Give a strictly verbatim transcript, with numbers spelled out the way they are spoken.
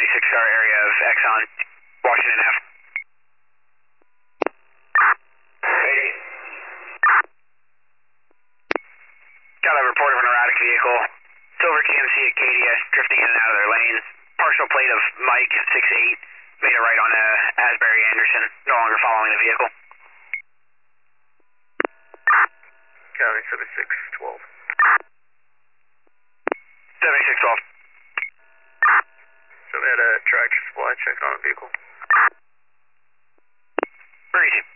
seventy-six star area of Exxon, Washington Ave. Hey. Got a report of an erratic vehicle. Silver G M C Acadia drifting in and out of their lanes. Partial plate of Mike six eight. Made a right on uh, Asbury Anderson. No longer following the vehicle. County seventy-six twelve. seventy-six twelve. So we had a tractor supply check on a vehicle. Where is he?